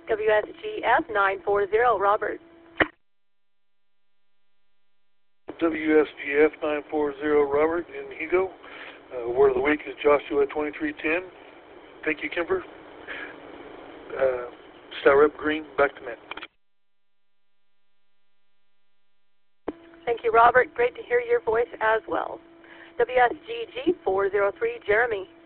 WSGF 940, Robert. WSGF 940, Robert in Hugo. Word of the week is Joshua 23:10. Thank you, Kimber. Star Rep Green, back to Matt. Thank you, Robert. Great to hear your voice as well. WSGG 403, Jeremy.